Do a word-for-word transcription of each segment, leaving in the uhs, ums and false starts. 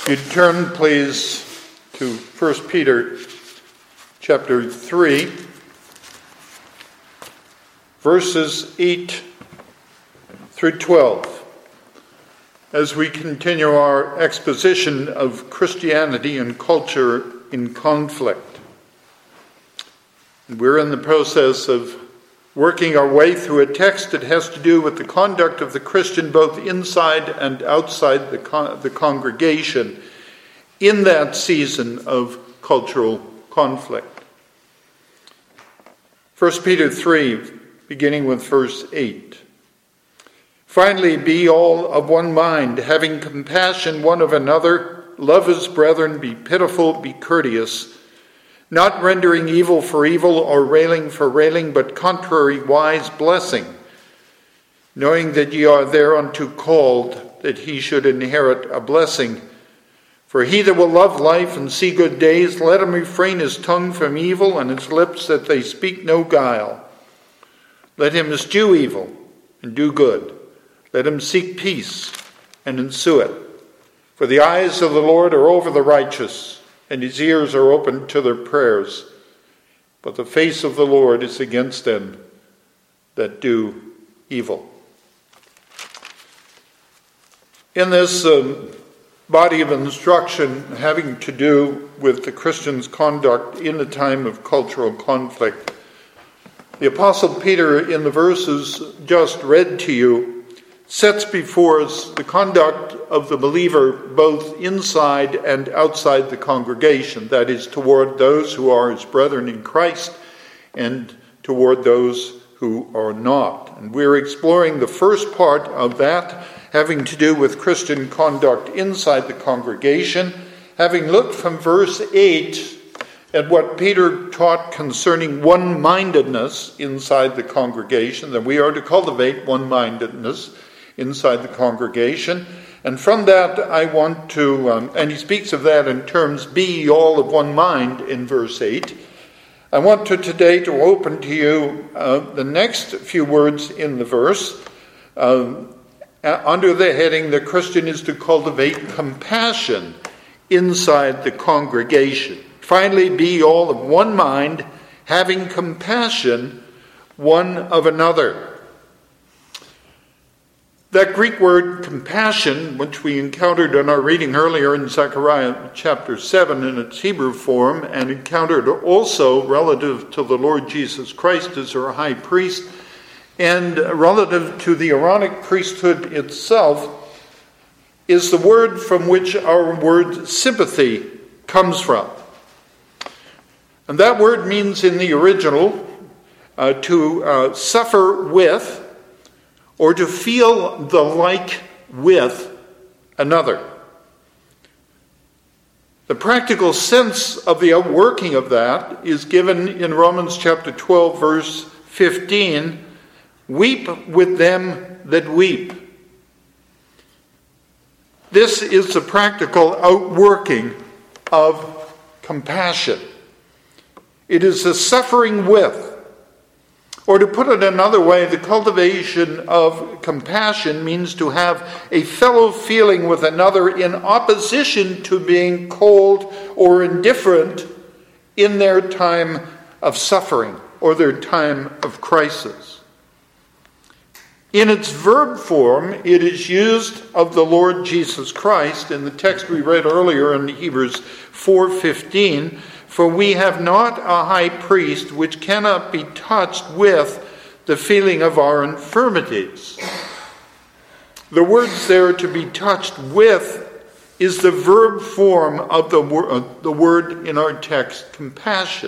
You turn, please, to First Peter chapter three, verses eight through twelve, as we continue our exposition of Christianity and culture in conflict. We're in the process of working our way through a text that has to do with the conduct of the Christian both inside and outside the, con- the congregation in that season of cultural conflict. First Peter three, beginning with verse eight. Finally, be all of one mind, having compassion one of another, love as brethren, be pitiful, be courteous, not rendering evil for evil or railing for railing, but contrariwise blessing, knowing that ye are thereunto called, that he should inherit a blessing. For he that will love life and see good days, let him refrain his tongue from evil and his lips that they speak no guile. Let him eschew evil and do good. Let him seek peace and ensue it. For the eyes of the Lord are over the righteous, and his ears are open to their prayers. But the face of the Lord is against them that do evil. In this um, body of instruction having to do with the Christian's conduct in a time of cultural conflict, the Apostle Peter, in the verses just read to you, sets before us the conduct of the believer both inside and outside the congregation, that is, toward those who are his brethren in Christ and toward those who are not. And we're exploring the first part of that, having to do with Christian conduct inside the congregation, having looked from verse eight at what Peter taught concerning one-mindedness inside the congregation, that we are to cultivate one-mindedness inside the congregation. And from that I want to, um, and he speaks of that in terms, be ye all of one mind in verse eight. I want to today to open to you uh, the next few words in the verse uh, under the heading, the Christian is to cultivate compassion inside the congregation. Finally, be all of one mind, having compassion one of another. That Greek word compassion, which we encountered in our reading earlier in Zechariah chapter seven in its Hebrew form, and encountered also relative to the Lord Jesus Christ as our high priest, and relative to the Aaronic priesthood itself, is the word from which our word sympathy comes from. And that word means in the original uh, to uh, suffer with, or to feel the like with another. The practical sense of the outworking of that is given in Romans chapter twelve, verse fifteen, weep with them that weep. This is the practical outworking of compassion. It is the suffering with. Or to put it another way, the cultivation of compassion means to have a fellow feeling with another in opposition to being cold or indifferent in their time of suffering or their time of crisis. In its verb form, it is used of the Lord Jesus Christ in the text we read earlier in Hebrews four fifteen. For we have not a high priest which cannot be touched with the feeling of our infirmities. The words there, to be touched with, is the verb form of the, wor- the word in our text, compassion.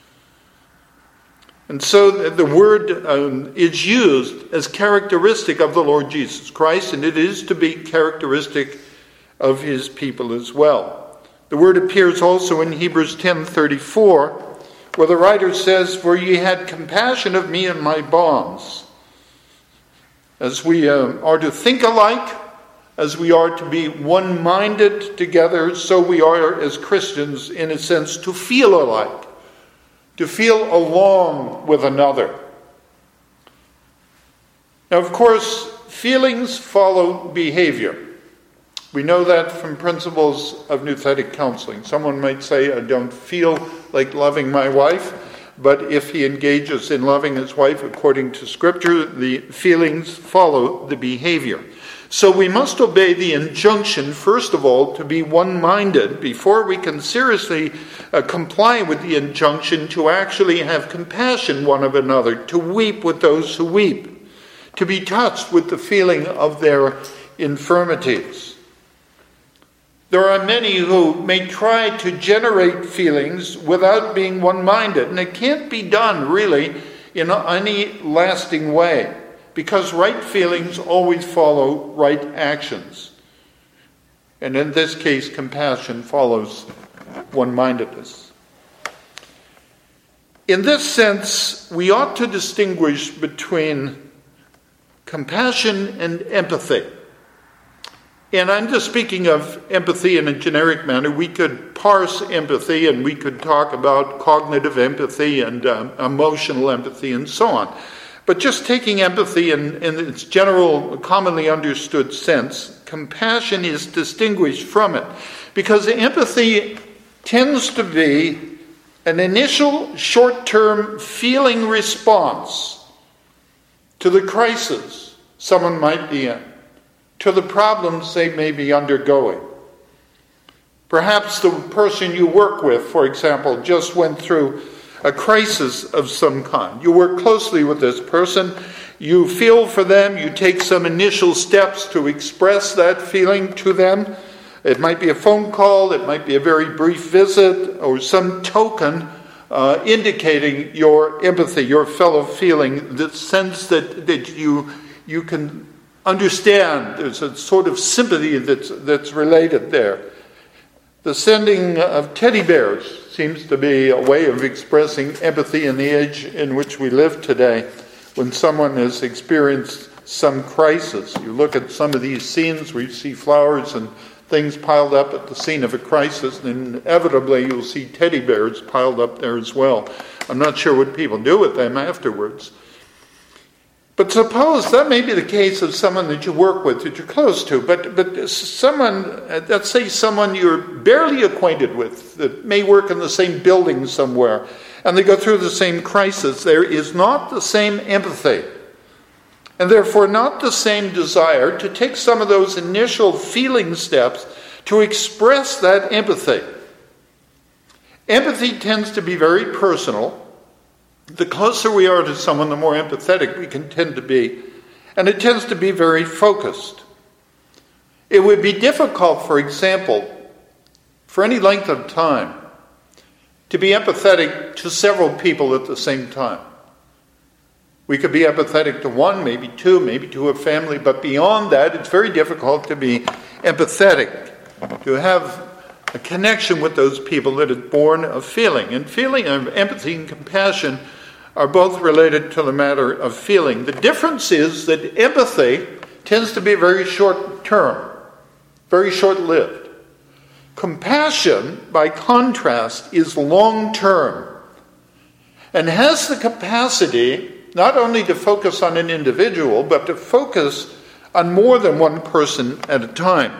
And so the word um, is used as characteristic of the Lord Jesus Christ, and it is to be characteristic of his people as well. The word appears also in Hebrews ten thirty-four, where the writer says, for ye had compassion of me in my bonds. As we uh, are to think alike, as we are to be one-minded together, so we are as Christians, in a sense, to feel alike, to feel along with another. Now, of course, feelings follow behavior. We know that from principles of nouthetic counseling. Someone might say, I don't feel like loving my wife, but if he engages in loving his wife according to Scripture, the feelings follow the behavior. So we must obey the injunction, first of all, to be one-minded before we can seriously uh, comply with the injunction to actually have compassion one of another, to weep with those who weep, to be touched with the feeling of their infirmities. There are many who may try to generate feelings without being one-minded, and it can't be done really in any lasting way, because right feelings always follow right actions. And in this case, compassion follows one-mindedness. In this sense, we ought to distinguish between compassion and empathy. And I'm just speaking of empathy in a generic manner. We could parse empathy, and we could talk about cognitive empathy and um, emotional empathy and so on. But just taking empathy in, in its general, commonly understood sense, compassion is distinguished from it. Because empathy tends to be an initial short-term feeling response to the crisis someone might be in, to the problems they may be undergoing. Perhaps the person you work with, for example, just went through a crisis of some kind. You work closely with this person, you feel for them, you take some initial steps to express that feeling to them. It might be a phone call, it might be a very brief visit, or some token uh, indicating your empathy, your fellow feeling, the sense that, that you, you can understand. There's a sort of sympathy that's, that's related there. The sending of teddy bears seems to be a way of expressing empathy in the age in which we live today. When someone has experienced some crisis, you look at some of these scenes where you see flowers and things piled up at the scene of a crisis, and inevitably you'll see teddy bears piled up there as well. I'm not sure what people do with them afterwards. But suppose that may be the case of someone that you work with, that you're close to, but but someone, let's say someone you're barely acquainted with, that may work in the same building somewhere, and they go through the same crisis. There is not the same empathy, and therefore not the same desire to take some of those initial feeling steps to express that empathy. Empathy tends to be very personal. The closer we are to someone, the more empathetic we can tend to be. And it tends to be very focused. It would be difficult, for example, for any length of time, to be empathetic to several people at the same time. We could be empathetic to one, maybe two, maybe to a family, but beyond that, it's very difficult to be empathetic, to have a connection with those people that is born of feeling. And feeling of empathy and compassion are both related to the matter of feeling. The difference is that empathy tends to be very short-term, very short-lived. Compassion, by contrast, is long-term and has the capacity not only to focus on an individual, but to focus on more than one person at a time.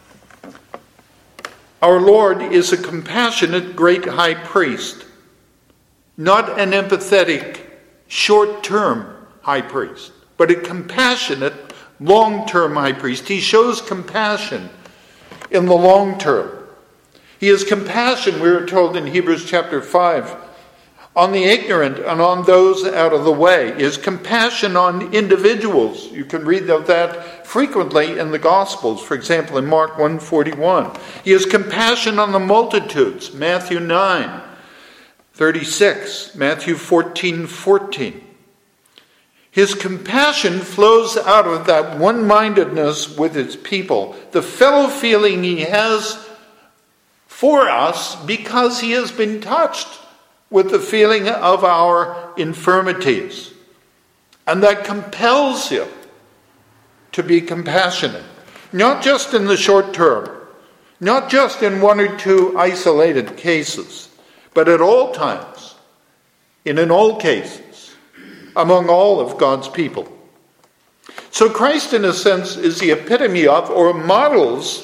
Our Lord is a compassionate great high priest, not an empathetic short-term high priest, but a compassionate long-term high priest. He shows compassion in the long term. He has compassion, we are told in Hebrews chapter five, on the ignorant and on those out of the way. He has compassion on individuals. You can read of that frequently in the Gospels, for example, in Mark one forty-one. He has compassion on the multitudes, Matthew nine thirty-six, Matthew fourteen fourteen. His compassion flows out of that one-mindedness with his people, the fellow feeling he has for us because he has been touched with the feeling of our infirmities. And that compels him to be compassionate, not just in the short term, not just in one or two isolated cases, but at all times, and in all cases, among all of God's people. So Christ, in a sense, is the epitome of, or models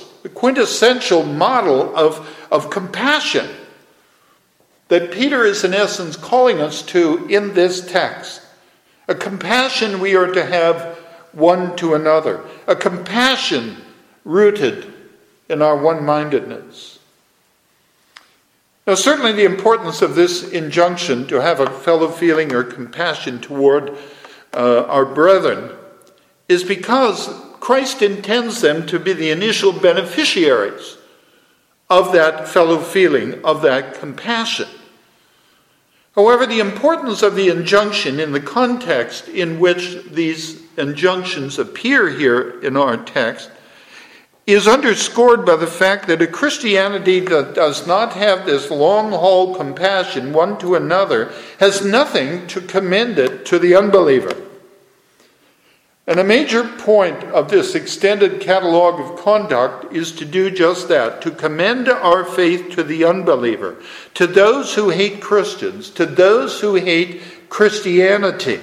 quintessential model of, of compassion that Peter is in essence calling us to in this text. A compassion we are to have one to another. A compassion rooted in our one-mindedness. Now, certainly the importance of this injunction to have a fellow feeling or compassion toward uh, our brethren is because Christ intends them to be the initial beneficiaries of that fellow feeling, of that compassion. However, the importance of the injunction in the context in which these injunctions appear here in our text is underscored by the fact that a Christianity that does not have this long-haul compassion one to another has nothing to commend it to the unbeliever. And a major point of this extended catalogue of conduct is to do just that, to commend our faith to the unbeliever, to those who hate Christians, to those who hate Christianity.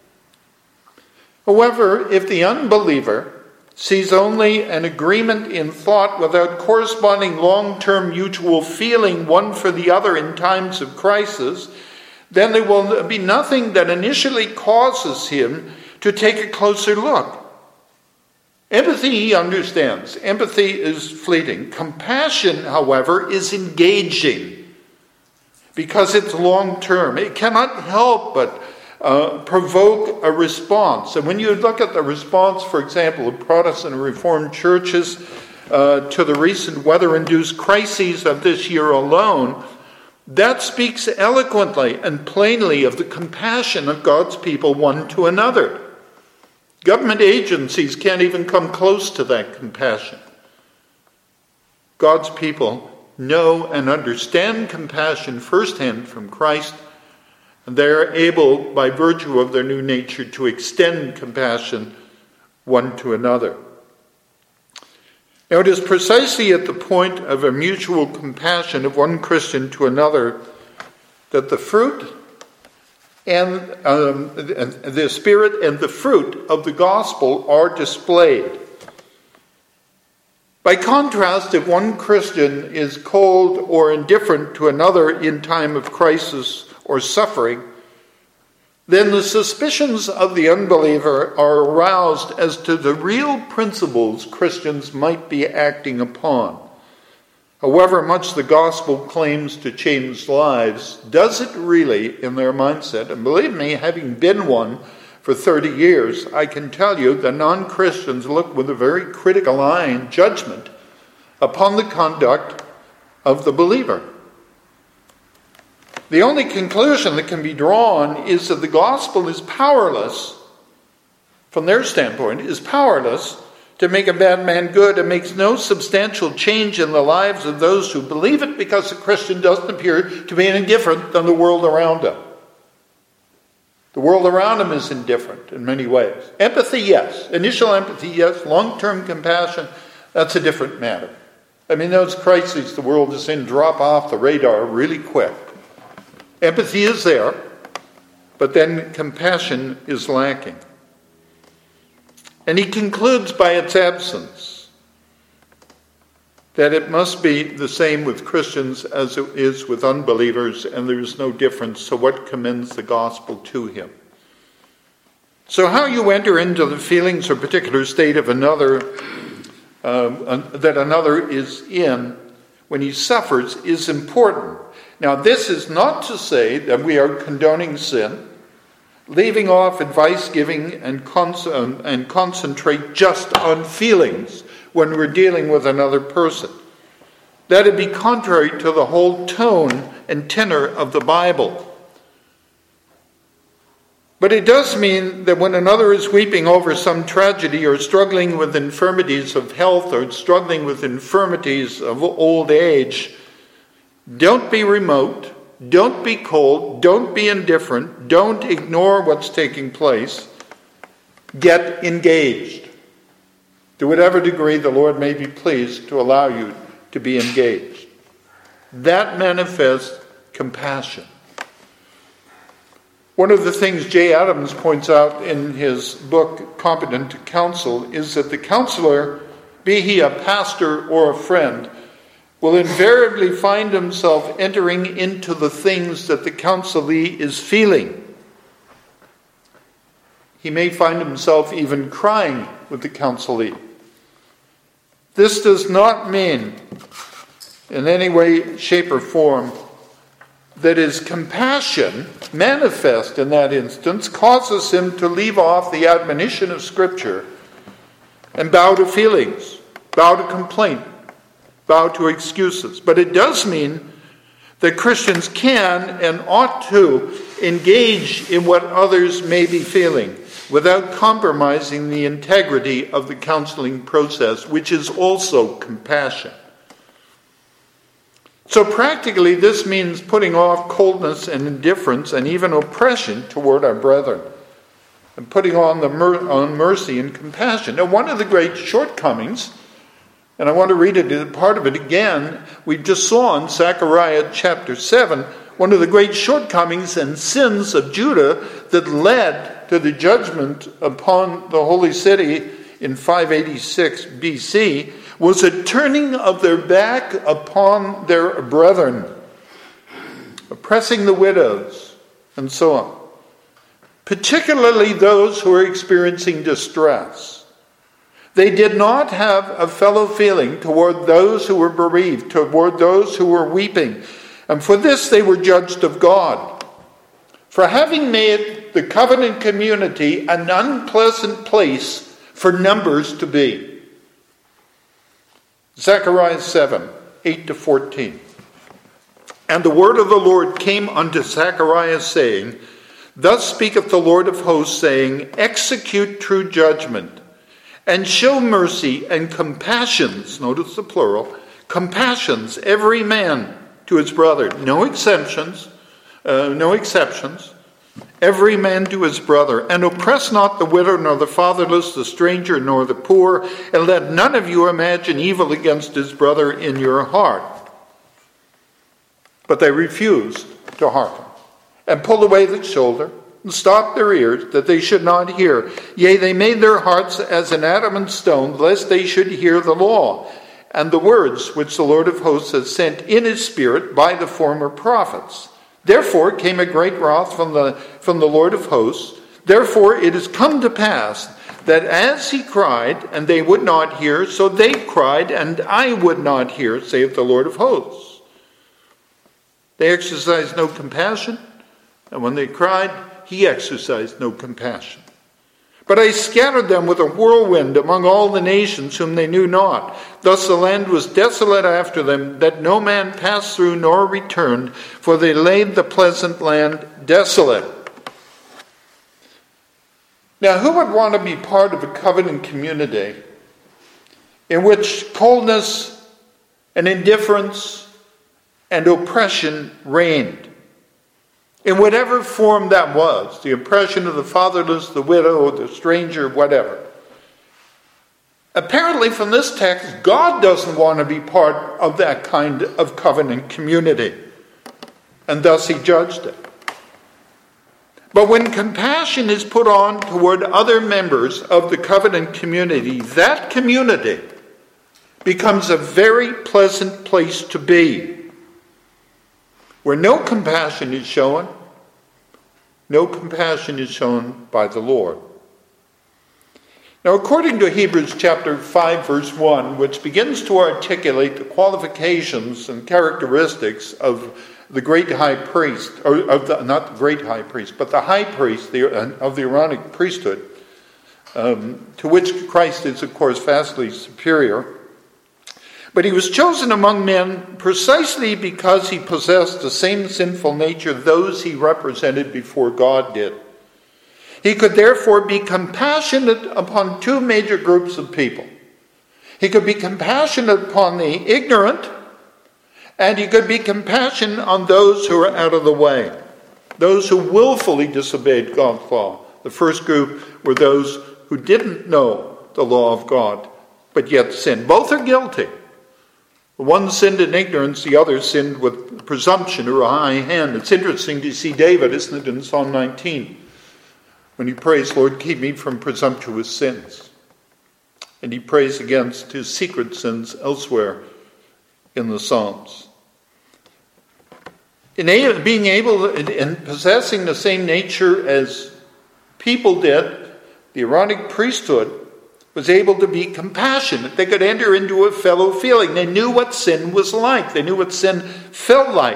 However, if the unbeliever sees only an agreement in thought without corresponding long-term mutual feeling one for the other in times of crisis, then there will be nothing that initially causes him to take a closer look. Empathy, he understands. Empathy is fleeting. Compassion, however, is engaging because it's long-term. It cannot help but uh, provoke a response. And when you look at the response, for example, of Protestant and Reformed churches uh, to the recent weather-induced crises of this year alone, that speaks eloquently and plainly of the compassion of God's people one to another. Government agencies can't even come close to that compassion. God's people know and understand compassion firsthand from Christ, and they are able, by virtue of their new nature, to extend compassion one to another. Now, it is precisely at the point of a mutual compassion of one Christian to another that the fruit and um, the spirit and the fruit of the gospel are displayed. By contrast, if one Christian is cold or indifferent to another in time of crisis or suffering, then the suspicions of the unbeliever are aroused as to the real principles Christians might be acting upon. However much the gospel claims to change lives, does it really in their mindset? And believe me, having been one for thirty years, I can tell you that non-Christians look with a very critical eye and judgment upon the conduct of the believer. The only conclusion that can be drawn is that the gospel is powerless, from their standpoint, is powerless to make a bad man good. It makes no substantial change in the lives of those who believe it because the Christian doesn't appear to be any different than the world around him. The world around him is indifferent in many ways. Empathy, yes. Initial empathy, yes. Long-term compassion, that's a different matter. I mean, those crises the world is in drop off the radar really quick. Empathy is there, but then compassion is lacking. And he concludes by its absence that it must be the same with Christians as it is with unbelievers, and there is no difference. So what commends the gospel to him? So how you enter into the feelings or particular state of another, uh, that another is in when he suffers is important. Now, this is not to say that we are condoning sin, leaving off advice-giving and, con- and concentrate just on feelings when we're dealing with another person. That would be contrary to the whole tone and tenor of the Bible. But it does mean that when another is weeping over some tragedy or struggling with infirmities of health or struggling with infirmities of old age, don't be remote. Don't be cold, don't be indifferent, don't ignore what's taking place. Get engaged. To whatever degree the Lord may be pleased to allow you to be engaged. That manifests compassion. One of the things Jay Adams points out in his book, Competent Counsel, is that the counselor be he a pastor or a friend, will invariably find himself entering into the things that the counselee is feeling. He may find himself even crying with the counselee. This does not mean, in any way, shape, or form, that his compassion, manifest in that instance, causes him to leave off the admonition of Scripture and bow to feelings, bow to complaint, bow to excuses. But it does mean that Christians can and ought to engage in what others may be feeling without compromising the integrity of the counseling process, which is also compassion. So practically, this means putting off coldness and indifference and even oppression toward our brethren, and putting on the mer- on mercy and compassion. Now, one of the great shortcomings, and I want to read it, part of it again, we just saw in Zechariah chapter seven, one of the great shortcomings and sins of Judah that led to the judgment upon the holy city in five eighty-six B C was a turning of their back upon their brethren, oppressing the widows, and so on. Particularly those who are experiencing distress. They did not have a fellow feeling toward those who were bereaved, toward those who were weeping. And for this they were judged of God, for having made the covenant community an unpleasant place for numbers to be. Zechariah seven, eight to fourteen. And the word of the Lord came unto Zechariah, saying, Thus speaketh the Lord of hosts, saying, Execute true judgment, and show mercy and compassions, notice the plural, compassions, every man to his brother. No exceptions, uh, no exceptions. Every man to his brother, and oppress not the widow, nor the fatherless, the stranger, nor the poor, and let none of you imagine evil against his brother in your heart. But they refused to hearken, and pulled away the shoulder, and stopped their ears, that they should not hear. Yea, they made their hearts as an adamant stone, lest they should hear the law, and the words which the Lord of hosts has sent in his spirit by the former prophets. Therefore came a great wrath from the, from the Lord of hosts. Therefore it has come to pass that as he cried, and they would not hear, so they cried, and I would not hear, saith the Lord of hosts. They exercised no compassion, and when they cried, he exercised no compassion. But I scattered them with a whirlwind among all the nations whom they knew not. Thus the land was desolate after them, that no man passed through nor returned, for they laid the pleasant land desolate. Now, who would want to be part of a covenant community in which coldness and indifference and oppression reigned? In whatever form that was, the oppression of the fatherless, the widow, the stranger, whatever. Apparently from this text, God doesn't want to be part of that kind of covenant community. And thus he judged it. But when compassion is put on toward other members of the covenant community, that community becomes a very pleasant place to be. Where no compassion is shown, no compassion is shown by the Lord. Now, according to Hebrews chapter five, verse one, which begins to articulate the qualifications and characteristics of the great high priest, or of the, not the great high priest, but the high priest the, of the Aaronic priesthood, um, to which Christ is, of course, vastly superior. But he was chosen among men precisely because he possessed the same sinful nature those he represented before God did. He could therefore be compassionate upon two major groups of people. He could be compassionate upon the ignorant, and he could be compassionate on those who are out of the way, those who willfully disobeyed God's law. The first group were those who didn't know the law of God, but yet sinned. Both are guilty. One sinned in ignorance, the other sinned with presumption or a high hand. It's interesting to see David, isn't it, in Psalm nineteen, when he prays, Lord, keep me from presumptuous sins. And he prays against his secret sins elsewhere in the Psalms. In being able and possessing the same nature as people did, the Aaronic priesthood was able to be compassionate. They could enter into a fellow feeling. They knew what sin was like. They knew what sin felt like.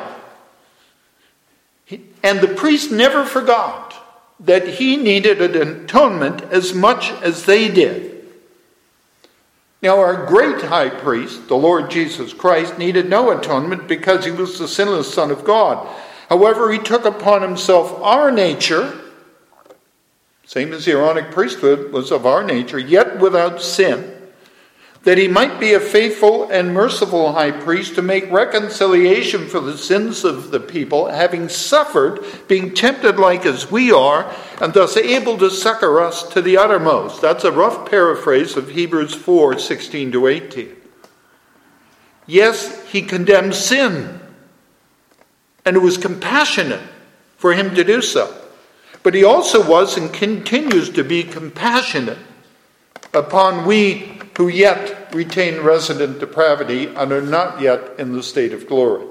And the priest never forgot that he needed an atonement as much as they did. Now, our great high priest, the Lord Jesus Christ, needed no atonement because he was the sinless Son of God. However, he took upon himself our nature, same as the Aaronic priesthood was of our nature, yet without sin, that he might be a faithful and merciful high priest to make reconciliation for the sins of the people, having suffered, being tempted like as we are, and thus able to succor us to the uttermost. That's a rough paraphrase of Hebrews four, sixteen to eighteen. Yes, he condemned sin, and it was compassionate for him to do so. But he also was and continues to be compassionate upon we who yet retain resident depravity and are not yet in the state of glory.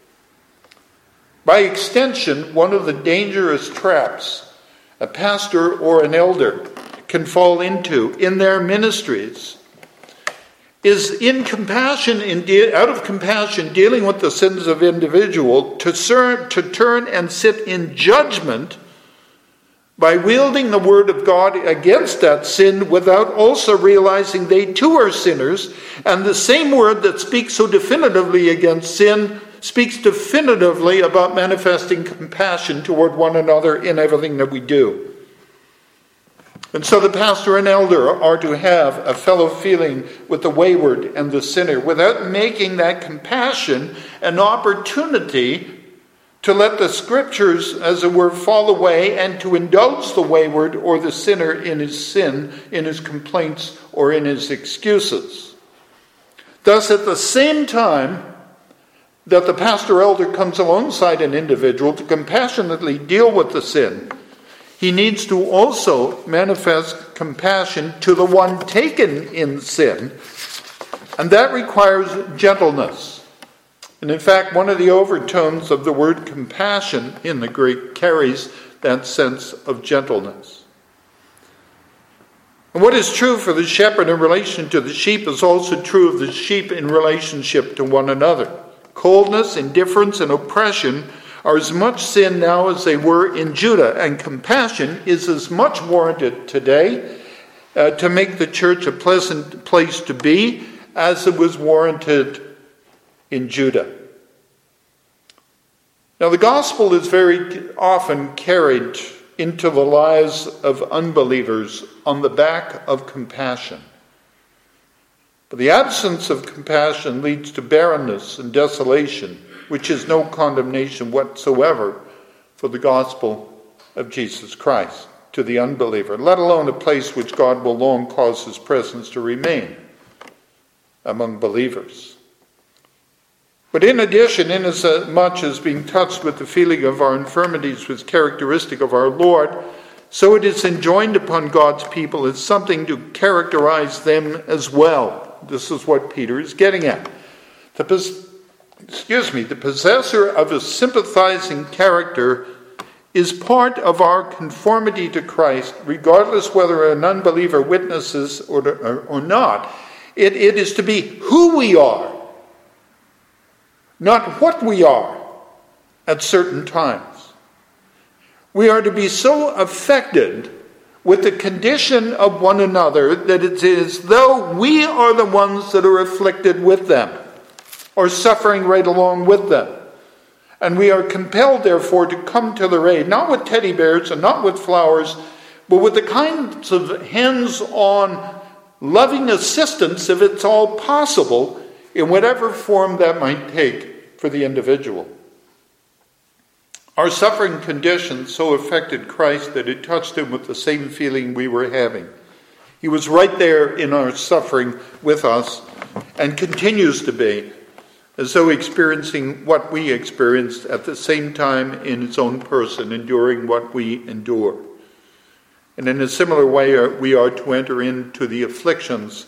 By extension, one of the dangerous traps a pastor or an elder can fall into in their ministries is in compassion, in de- out of compassion, dealing with the sins of individual, to, ser- to turn and sit in judgment by wielding the word of God against that sin without also realizing they too are sinners, and the same word that speaks so definitively against sin speaks definitively about manifesting compassion toward one another in everything that we do. And so the pastor and elder are to have a fellow feeling with the wayward and the sinner without making that compassion an opportunity to let the scriptures, as it were, fall away and to indulge the wayward or the sinner in his sin, in his complaints, or in his excuses. Thus, at the same time that the pastor elder comes alongside an individual to compassionately deal with the sin, he needs to also manifest compassion to the one taken in sin, and that requires gentleness. And in fact, one of the overtones of the word compassion in the Greek carries that sense of gentleness. And what is true for the shepherd in relation to the sheep is also true of the sheep in relationship to one another. Coldness, indifference, and oppression are as much sin now as they were in Judah, and compassion is as much warranted today uh, to make the church a pleasant place to be as it was warranted in Judah. Now, the gospel is very often carried into the lives of unbelievers on the back of compassion. But the absence of compassion leads to barrenness and desolation, which is no condemnation whatsoever for the gospel of Jesus Christ to the unbeliever, let alone a place which God will long cause his presence to remain among believers. But in addition, inasmuch as being touched with the feeling of our infirmities was characteristic of our Lord, so it is enjoined upon God's people as something to characterize them as well. This is what Peter is getting at. The, pos- excuse me, the possessor of a sympathizing character is part of our conformity to Christ, regardless whether an unbeliever witnesses or, or, or not. It, it is to be who we are, not what we are at certain times. We are to be so affected with the condition of one another that it is as though we are the ones that are afflicted with them or suffering right along with them. And we are compelled, therefore, to come to their aid, not with teddy bears and not with flowers, but with the kinds of hands-on loving assistance, if it's all possible, in whatever form that might take for the individual. Our suffering condition so affected Christ that it touched him with the same feeling we were having. He was right there in our suffering with us and continues to be, as though experiencing what we experienced at the same time in his own person, enduring what we endure. And in a similar way, we are to enter into the afflictions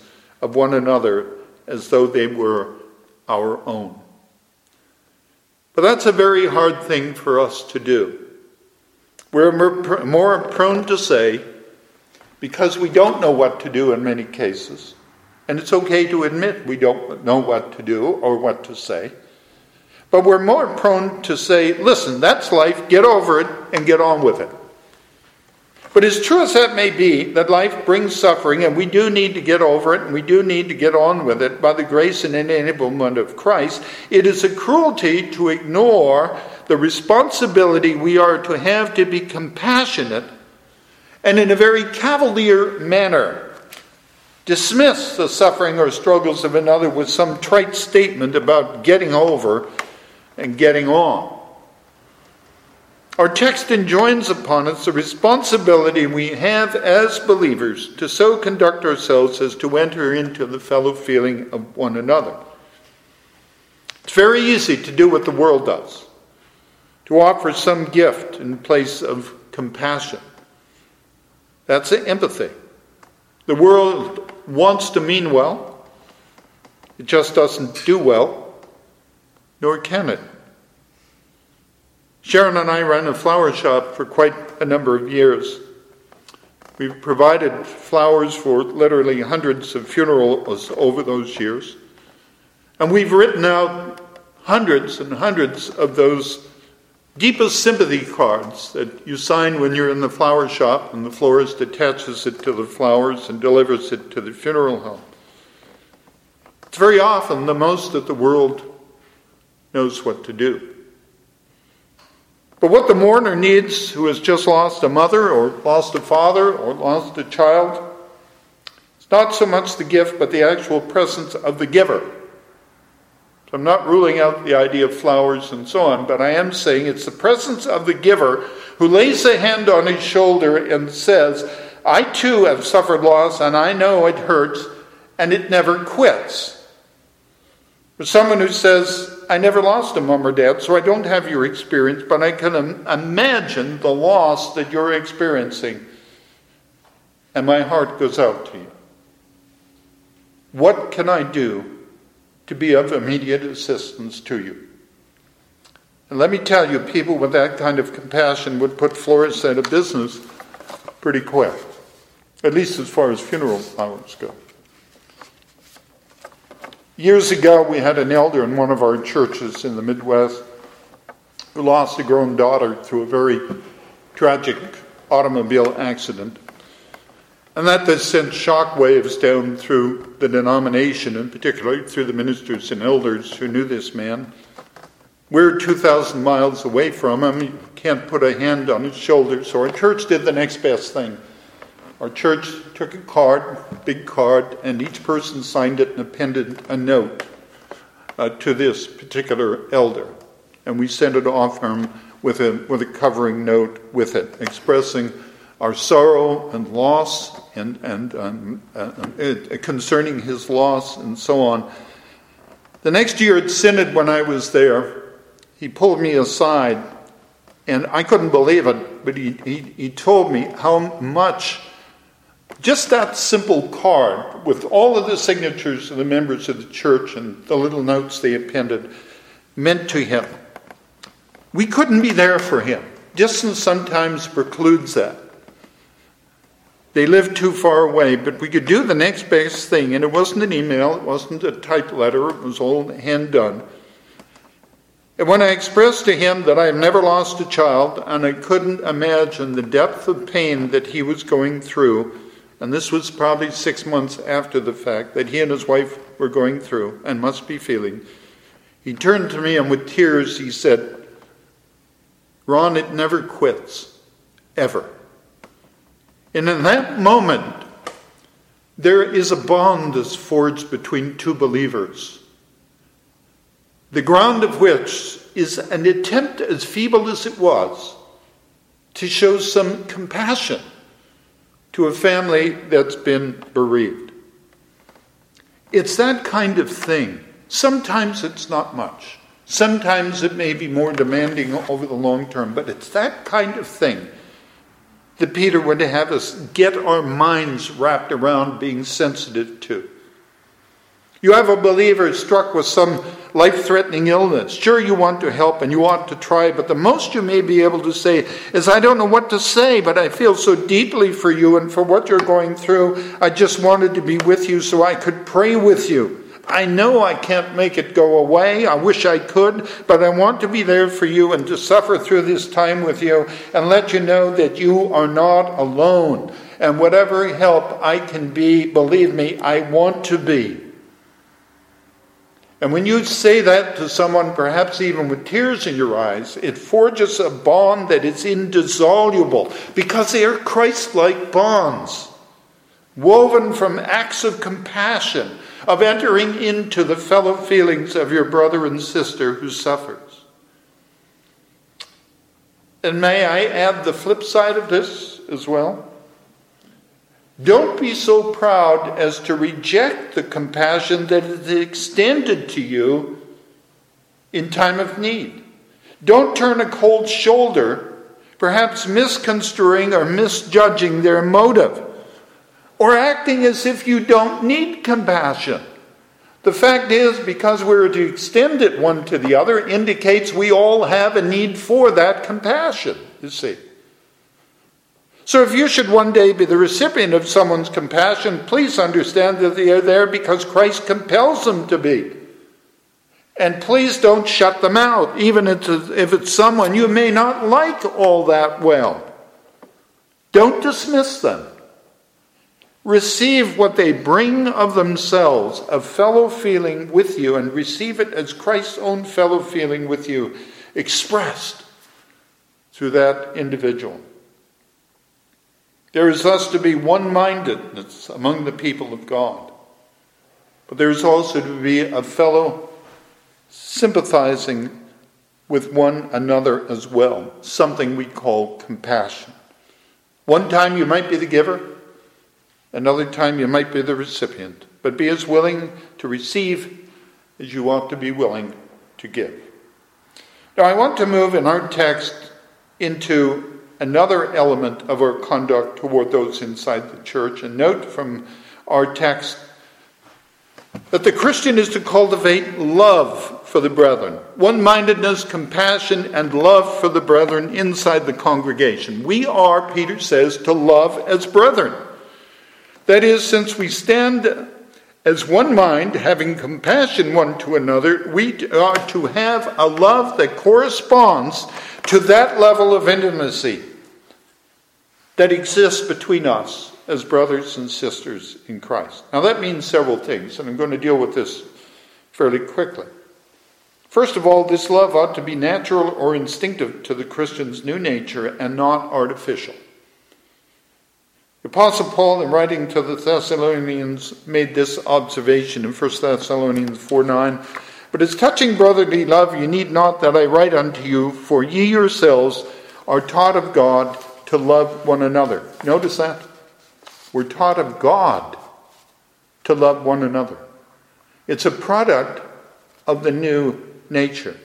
of one another as though they were our own. But that's a very hard thing for us to do. We're more prone to say, because we don't know what to do in many cases, and it's okay to admit we don't know what to do or what to say, but we're more prone to say, listen, that's life, get over it and get on with it. But as true as that may be, that life brings suffering, and we do need to get over it, and we do need to get on with it by the grace and enablement of Christ, it is a cruelty to ignore the responsibility we are to have to be compassionate and in a very cavalier manner dismiss the suffering or struggles of another with some trite statement about getting over and getting on. Our text enjoins upon us the responsibility we have as believers to so conduct ourselves as to enter into the fellow feeling of one another. It's very easy to do what the world does, to offer some gift in place of compassion. That's empathy. The world wants to mean well. It just doesn't do well, nor can it. Sharon and I ran a flower shop for quite a number of years. We've provided flowers for literally hundreds of funerals over those years. And we've written out hundreds and hundreds of those deepest sympathy cards that you sign when you're in the flower shop and the florist attaches it to the flowers and delivers it to the funeral home. It's very often the most that the world knows what to do. But what the mourner needs, who has just lost a mother or lost a father or lost a child, it's not so much the gift but the actual presence of the giver. So I'm not ruling out the idea of flowers and so on, but I am saying it's the presence of the giver who lays a hand on his shoulder and says, I too have suffered loss and I know it hurts and it never quits. For someone who says, I never lost a mom or dad, so I don't have your experience, but I can im- imagine the loss that you're experiencing. And my heart goes out to you. What can I do to be of immediate assistance to you? And let me tell you, people with that kind of compassion would put florists out of business pretty quick, at least as far as funeral flowers go. Years ago, we had an elder in one of our churches in the Midwest who lost a grown daughter through a very tragic automobile accident. And that has sent shock waves down through the denomination, and particularly through the ministers and elders who knew this man. We're two thousand miles away from him. You can't put a hand on his shoulder, so our church did the next best thing. Our church took a card, big card, and each person signed it and appended a note uh, to this particular elder. And we sent it off him with a, with a covering note with it, expressing our sorrow and loss and, and um, uh, uh, concerning his loss and so on. The next year at Synod when I was there, he pulled me aside, and I couldn't believe it, but he, he, he told me how much just that simple card with all of the signatures of the members of the church and the little notes they appended meant to him. We couldn't be there for him. Distance sometimes precludes that. They lived too far away, but we could do the next best thing, and it wasn't an email, it wasn't a typed letter, it was all hand done. And when I expressed to him that I have never lost a child, and I couldn't imagine the depth of pain that he was going through, and this was probably six months after the fact that he and his wife were going through and must be feeling, he turned to me and with tears he said, Ron, it never quits, ever. And in that moment, there is a bond that's forged between two believers, the ground of which is an attempt, as feeble as it was, to show some compassion to a family that's been bereaved. It's that kind of thing. Sometimes it's not much. Sometimes it may be more demanding over the long term, but it's that kind of thing that Peter would have us get our minds wrapped around being sensitive to. You have a believer struck with some life-threatening illness. Sure, you want to help and you want to try, but the most you may be able to say is, I don't know what to say, but I feel so deeply for you and for what you're going through. I just wanted to be with you so I could pray with you. I know I can't make it go away. I wish I could, but I want to be there for you and to suffer through this time with you and let you know that you are not alone. And whatever help I can be, believe me, I want to be. And when you say that to someone, perhaps even with tears in your eyes, it forges a bond that is indissoluble because they are Christ-like bonds, woven from acts of compassion, of entering into the fellow feelings of your brother and sister who suffers. And may I add the flip side of this as well? Don't be so proud as to reject the compassion that is extended to you in time of need. Don't turn a cold shoulder, perhaps misconstruing or misjudging their motive, or acting as if you don't need compassion. The fact is, because we're to extend it one to the other, indicates we all have a need for that compassion, you see. So if you should one day be the recipient of someone's compassion, please understand that they are there because Christ compels them to be. And please don't shut them out, even if it's someone you may not like all that well. Don't dismiss them. Receive what they bring of themselves, of fellow feeling with you, and receive it as Christ's own fellow feeling with you, expressed through that individual. There is thus to be one-mindedness among the people of God. But there is also to be a fellow sympathizing with one another as well, something we call compassion. One time you might be the giver, another time you might be the recipient, but be as willing to receive as you ought to be willing to give. Now I want to move in our text into another element of our conduct toward those inside the church, and note from our text that the Christian is to cultivate love for the brethren, one-mindedness, compassion, and love for the brethren inside the congregation. We are, Peter says, to love as brethren. That is, since we stand as one mind, having compassion one to another, we are to have a love that corresponds to that level of intimacy that exists between us as brothers and sisters in Christ. Now that means several things, and I'm going to deal with this fairly quickly. First of all, this love ought to be natural or instinctive to the Christian's new nature and not artificial. The Apostle Paul, in writing to the Thessalonians, made this observation in First Thessalonians four nine. But as touching brotherly love, you need not that I write unto you, for ye yourselves are taught of God to love one another. Notice that. We're taught of God to love one another. It's a product of the new nature.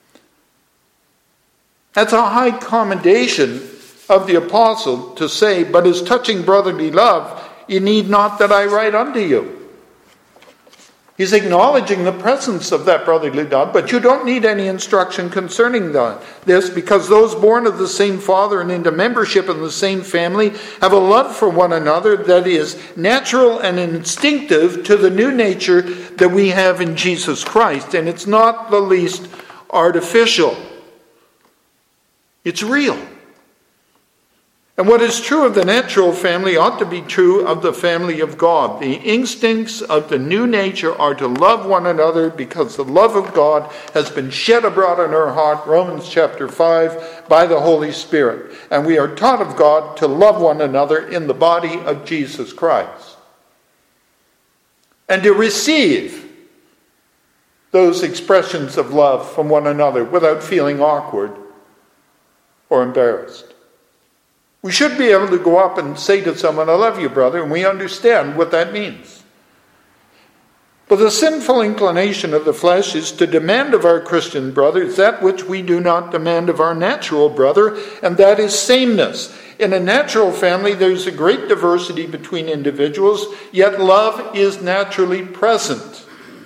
That's a high commendation of the apostle to say, but as touching brotherly love, you need not that I write unto you. He's acknowledging the presence of that brotherly love, but you don't need any instruction concerning that, this, because those born of the same father and into membership in the same family have a love for one another that is natural and instinctive to the new nature that we have in Jesus Christ, and it's not the least artificial. It's real. And what is true of the natural family ought to be true of the family of God. The instincts of the new nature are to love one another because the love of God has been shed abroad in our heart, Romans chapter five, by the Holy Spirit. And we are taught of God to love one another in the body of Jesus Christ. And to receive those expressions of love from one another without feeling awkward or embarrassed. We should be able to go up and say to someone, I love you, brother, and we understand what that means. But the sinful inclination of the flesh is to demand of our Christian brothers that which we do not demand of our natural brother, and that is sameness. In a natural family, there's a great diversity between individuals, yet love is naturally present.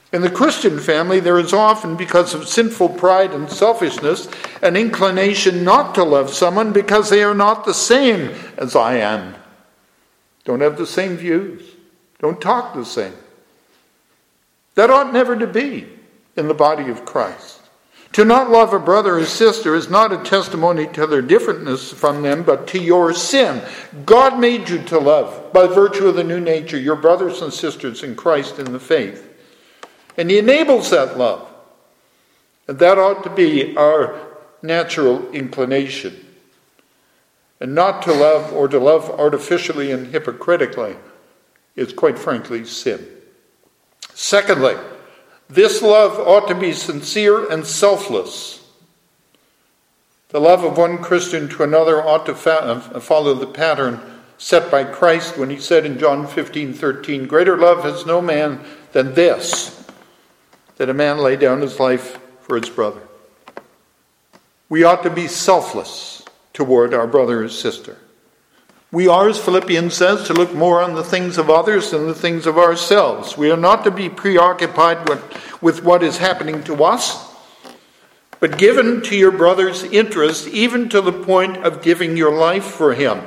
In the Christian family, there is often, because of sinful pride and selfishness, an inclination not to love someone because they are not the same as I am. Don't have the same views. Don't talk the same. That ought never to be in the body of Christ. To not love a brother or sister is not a testimony to their differentness from them, but to your sin. God made you to love by virtue of the new nature, your brothers and sisters in Christ in the faith. And he enables that love. And that ought to be our natural inclination. And not to love or to love artificially and hypocritically is quite frankly sin. Secondly, this love ought to be sincere and selfless. The love of one Christian to another ought to fa- follow the pattern set by Christ when he said in John fifteen thirteen, "Greater love has no man than this, that a man lay down his life for his brother." We ought to be selfless toward our brother or sister. We are, as Philippians says, to look more on the things of others than the things of ourselves. We are not to be preoccupied with, with what is happening to us, but given to your brother's interest, even to the point of giving your life for him.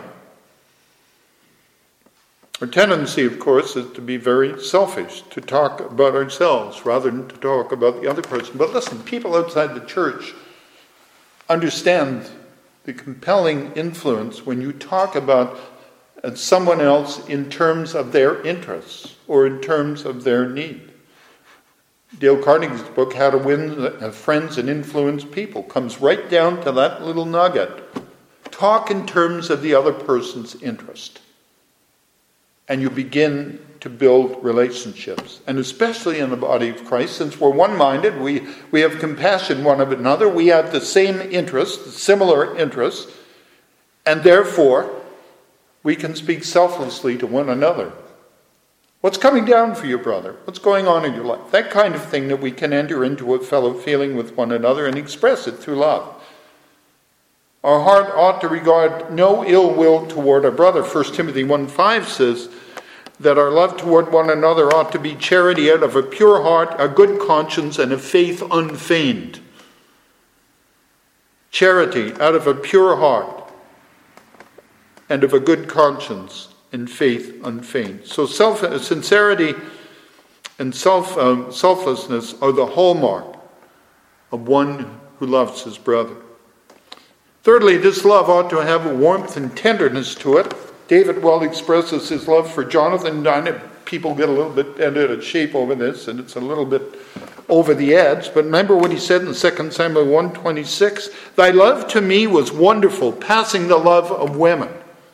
Our tendency, of course, is to be very selfish, to talk about ourselves rather than to talk about the other person. But listen, people outside the church understand the compelling influence when you talk about someone else in terms of their interests or in terms of their need. Dale Carnegie's book, How to Win Friends and Influence People, comes right down to that little nugget. Talk in terms of the other person's interest. And you begin to build relationships. And especially in the body of Christ, since we're one-minded, we, we have compassion one of another, we have the same interests, similar interests, and therefore we can speak selflessly to one another. What's coming down for your brother? What's going on in your life? That kind of thing that we can enter into a fellow feeling with one another and express it through love. Our heart ought to regard no ill will toward our brother. First Timothy one five says that our love toward one another ought to be charity out of a pure heart, a good conscience, and a faith unfeigned. Charity out of a pure heart and of a good conscience and faith unfeigned. So self, sincerity and self, um, selflessness are the hallmark of one who loves his brother. Thirdly, this love ought to have a warmth and tenderness to it. David well expresses his love for Jonathan. I know people get a little bit bent out of shape over this, and it's a little bit over the edge. But remember what he said in Second Samuel one twenty-six, "Thy love to me was wonderful, passing the love of women."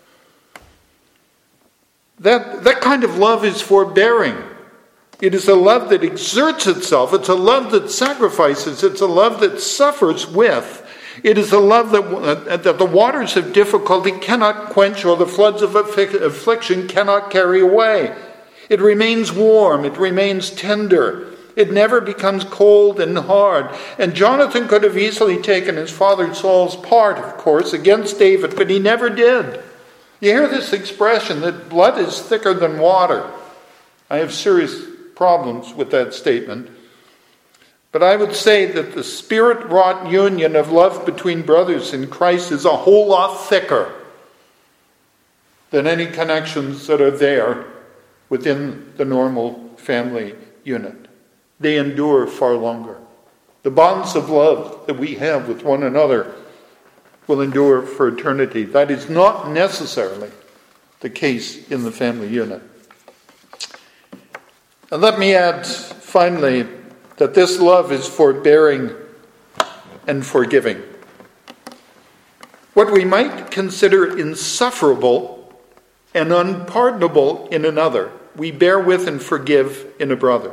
That, that kind of love is forbearing. It is a love that exerts itself. It's a love that sacrifices. It's a love that suffers with. It is a love that, uh, that the waters of difficulty cannot quench or the floods of affliction cannot carry away. It remains warm. It remains tender. It never becomes cold and hard. And Jonathan could have easily taken his father Saul's part, of course, against David, but he never did. You hear this expression that blood is thicker than water. I have serious problems with that statement. But I would say that the spirit-wrought union of love between brothers in Christ is a whole lot thicker than any connections that are there within the normal family unit. They endure far longer. The bonds of love that we have with one another will endure for eternity. That is not necessarily the case in the family unit. And let me add, finally, that this love is forbearing and forgiving. What we might consider insufferable and unpardonable in another, we bear with and forgive in a brother.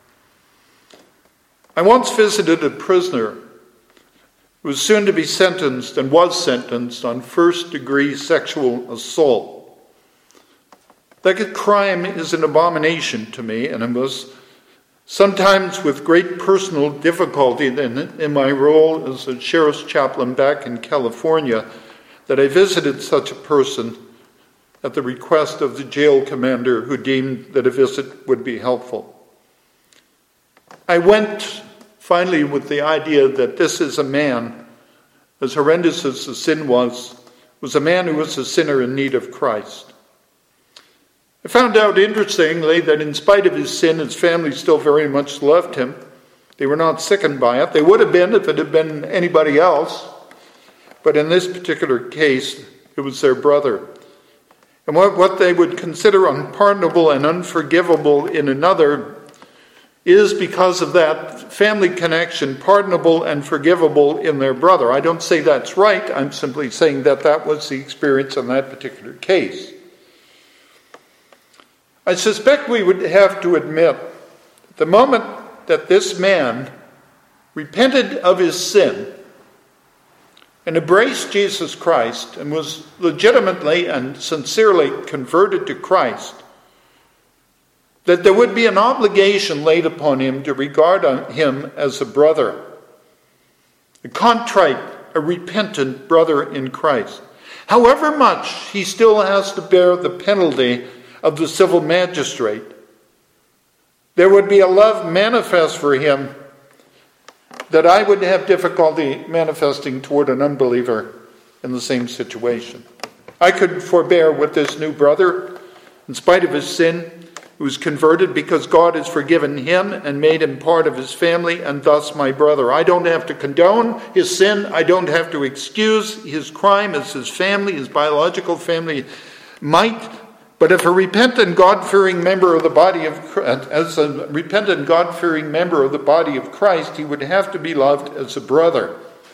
I once visited a prisoner who was soon to be sentenced and was sentenced on first-degree sexual assault. That crime is an abomination to me, and it was sometimes with great personal difficulty in, in my role as a sheriff's chaplain back in California that I visited such a person at the request of the jail commander who deemed that a visit would be helpful. I went finally with the idea that this is a man, as horrendous as the sin was, was a man who was a sinner in need of Christ. I found out, interestingly, that in spite of his sin, his family still very much loved him. They were not sickened by it. They would have been if it had been anybody else. But in this particular case, it was their brother. And what, what they would consider unpardonable and unforgivable in another is, because of that family connection, pardonable and forgivable in their brother. I don't say that's right. I'm simply saying that that was the experience in that particular case. I suspect we would have to admit, the moment that this man repented of his sin and embraced Jesus Christ and was legitimately and sincerely converted to Christ, that there would be an obligation laid upon him to regard him as a brother, a contrite, a repentant brother in Christ. However much he still has to bear the penalty of the civil magistrate, there would be a love manifest for him that I would have difficulty manifesting toward an unbeliever in the same situation. I could forbear with this new brother, in spite of his sin, who was converted because God has forgiven him and made him part of his family, and thus my brother. I don't have to condone his sin. I don't have to excuse his crime as his family, his biological family might. But if a repentant, God-fearing member of the body of as a repentant, God-fearing member of the body of Christ, he would have to be loved as a brother.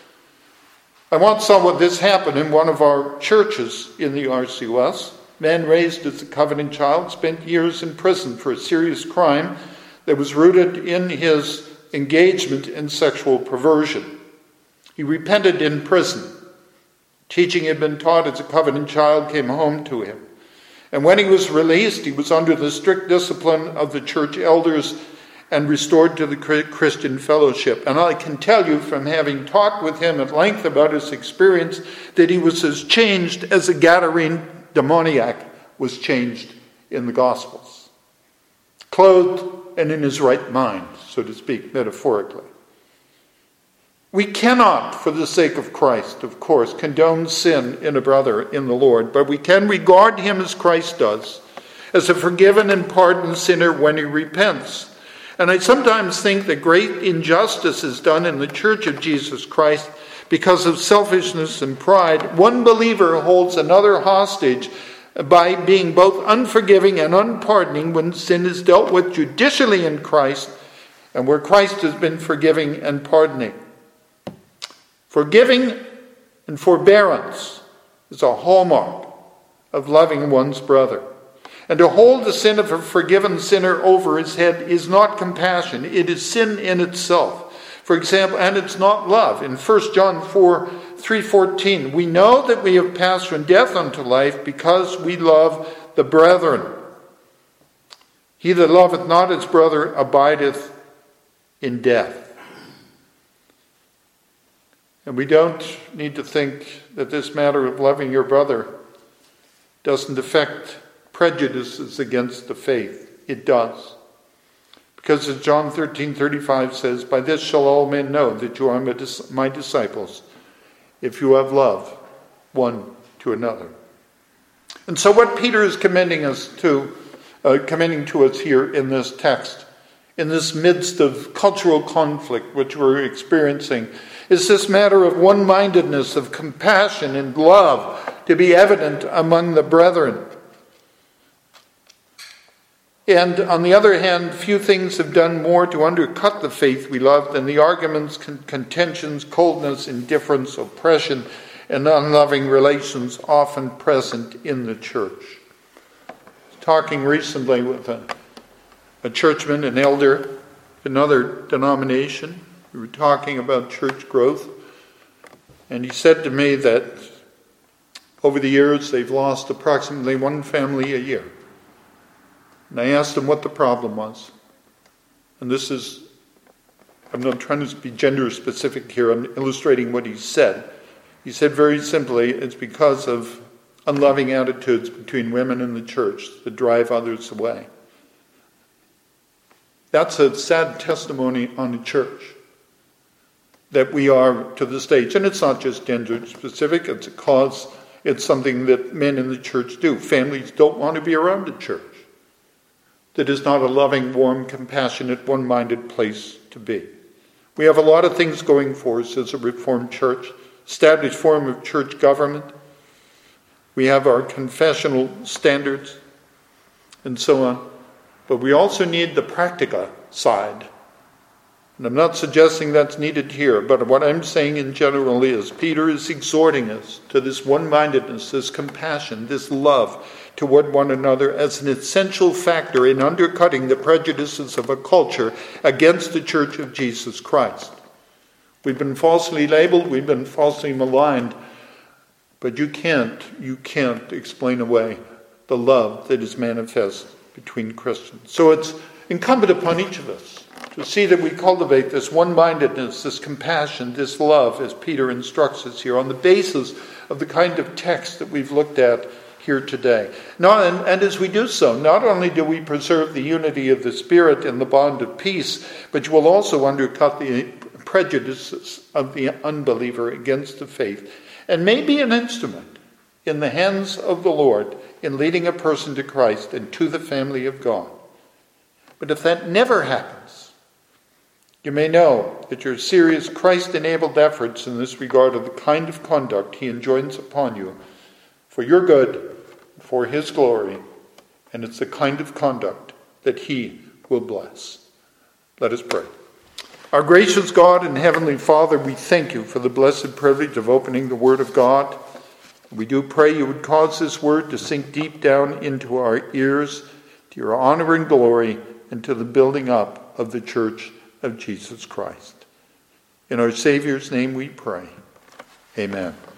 I once saw this happen in one of our churches in the R C U S. A man raised as a covenant child spent years in prison for a serious crime that was rooted in his engagement in sexual perversion. He repented in prison. Teaching he had been taught as a covenant child came home to him. And when he was released, he was under the strict discipline of the church elders and restored to the Christian fellowship. And I can tell you from having talked with him at length about his experience that he was as changed as a Gadarene demoniac was changed in the Gospels. Clothed and in his right mind, so to speak, metaphorically. We cannot, for the sake of Christ, of course, condone sin in a brother in the Lord, but we can regard him as Christ does, as a forgiven and pardoned sinner when he repents. And I sometimes think that great injustice is done in the Church of Jesus Christ because of selfishness and pride. One believer holds another hostage by being both unforgiving and unpardoning when sin is dealt with judicially in Christ and where Christ has been forgiving and pardoning. Forgiving and forbearance is a hallmark of loving one's brother. And to hold the sin of a forgiven sinner over his head is not compassion. It is sin in itself. For example, and it's not love. In First John four, three fourteen, we know that we have passed from death unto life because we love the brethren. He that loveth not his brother abideth in death. And we don't need to think that this matter of loving your brother doesn't affect prejudices against the faith. It does. Because as John thirteen thirty-five says, by this shall all men know that you are my disciples, if you have love one to another. And so what Peter is commending us to, uh, commending to us here in this text, in this midst of cultural conflict which we're experiencing, is this matter of one-mindedness, of compassion and love to be evident among the brethren. And on the other hand, few things have done more to undercut the faith we love than the arguments, con- contentions, coldness, indifference, oppression, and unloving relations often present in the church. Talking recently with a, a churchman, an elder, another denomination. We were talking about church growth, and he said to me that over the years they've lost approximately one family a year. And I asked him what the problem was. And this is, I'm not trying to be gender specific here, I'm illustrating what he said. He said very simply, it's because of unloving attitudes between women in the church that drive others away. That's a sad testimony on the church, that we are to the stage. And it's not just gender specific, it's a cause, it's something that men in the church do. Families don't want to be around a church that is not a loving, warm, compassionate, one-minded place to be. We have a lot of things going for us as a Reformed church, established form of church government. We have our confessional standards and so on. But we also need the practica side. And I'm not suggesting that's needed here, but what I'm saying in general is Peter is exhorting us to this one-mindedness, this compassion, this love toward one another as an essential factor in undercutting the prejudices of a culture against the Church of Jesus Christ. We've been falsely labeled, we've been falsely maligned, but you can't, you can't explain away the love that is manifest between Christians. So it's incumbent upon each of us to see that we cultivate this one-mindedness, this compassion, this love, as Peter instructs us here, on the basis of the kind of text that we've looked at here today. Not, and, and as we do so, not only do we preserve the unity of the Spirit and the bond of peace, but you will also undercut the prejudices of the unbeliever against the faith, and may be an instrument in the hands of the Lord in leading a person to Christ and to the family of God. But if that never happens, you may know that your serious Christ-enabled efforts in this regard are the kind of conduct he enjoins upon you for your good, for his glory, and it's the kind of conduct that he will bless. Let us pray. Our gracious God and Heavenly Father, we thank you for the blessed privilege of opening the Word of God. We do pray you would cause this Word to sink deep down into our ears, to your honor and glory, and to the building up of the Church of Jesus Christ. In our Savior's name we pray. Amen.